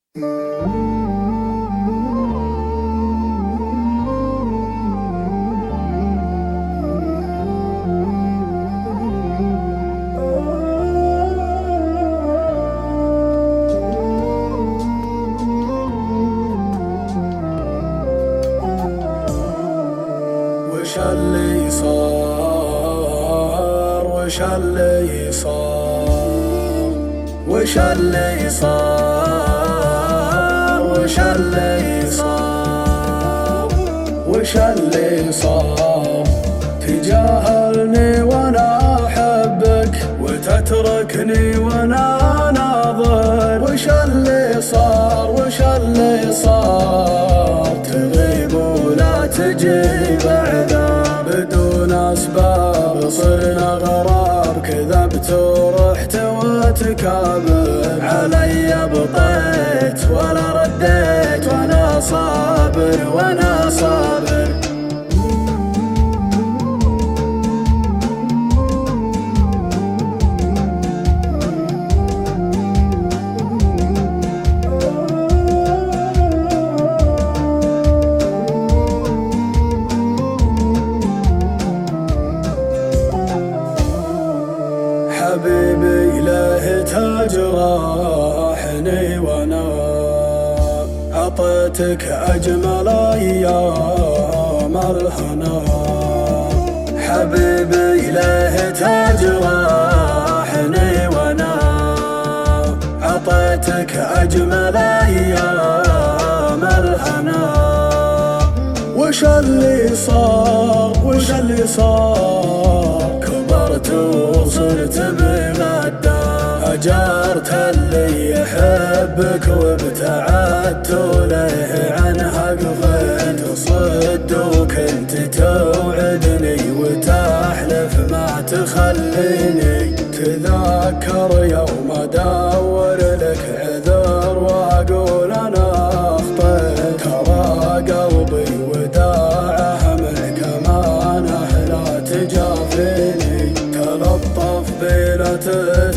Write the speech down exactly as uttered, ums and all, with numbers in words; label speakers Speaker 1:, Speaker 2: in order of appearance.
Speaker 1: وش اللي صار وش اللي صار وش اللي صار وش اللي صار وش اللي صار تجاهلني وانا احبك وتتركني وانا ناظر. وش اللي صار وش اللي صار تغيب ولا تجي بعده بدون أسباب صرنا غراب. كذبت ورحت وتكابر علي بطيت ولا رديت وانا صابر وانا صابر. حبيبي ليه تجرحني وانا عطيتك اجمل ايام الهنا. حبيبي ليه تجرحني وانا عطيتك اجمل ايام الهنا. وش اللي صار وش اللي صار كبرت وصرت بغدا. هجرت اللي يحبك وابتعدت وليه عنها قفلت صد. وكنت توعدني وتحلف ما تخليني تذكر يوم ادور لك عذر واقول انا اخطيت. ترى قلبي وداعه منك امانه لا تجافيني تلطف بلا